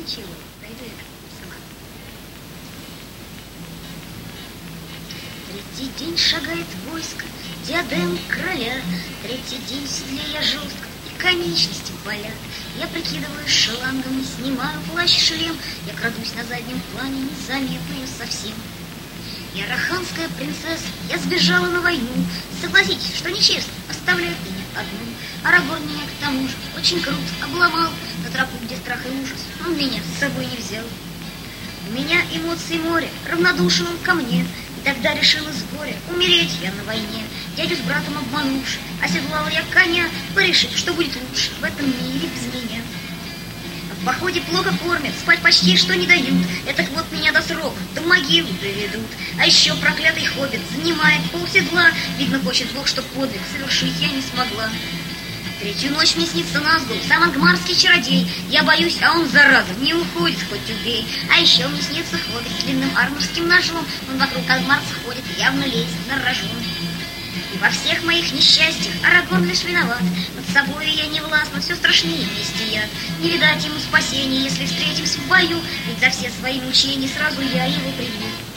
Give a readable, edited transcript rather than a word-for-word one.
Ничего, дойду я сама. Третий день шагает войско, диадем короля. Третий день в седле я жестко, и конечности болят. Я прикидываю шелангом, снимаю плащ и шлем. Я крадусь на заднем плане, незаметную совсем. Я раханская принцесса, я сбежала на войну. Согласитесь, что нечестно оставляет меня одну. Арагорн меня к тому же очень круто обломал. На тропу, где страх и ужас, он меня с собой не взял. У меня эмоции море, равнодушен он ко мне. И тогда решила с горя умереть я на войне. Дядю с братом обманувши, оседлала я коня, порешив, что будет лучше в этом мире без меня. В походе плохо кормят, спать почти что не дают. Этак вот меня до срока, до могилы доведут. А еще проклятый хоббит занимает полседла. Видно, хочет Бог, что подвиг совершить я не смогла. Третью ночь мне снится Назгул, сам ангмарский чародей. Я боюсь, а он, зараза, не уходит, хоть убей. А еще мне снится хоббит с длинным арморским ножом. Он вокруг ангмарца ходит, явно лезет на рожон. И во всех моих несчастьях Арагорн лишь виноват. Над собой я не властна, все страшнее мести я. Не видать ему спасения, если встретимся в бою. Ведь за все свои мучения сразу я его прибью.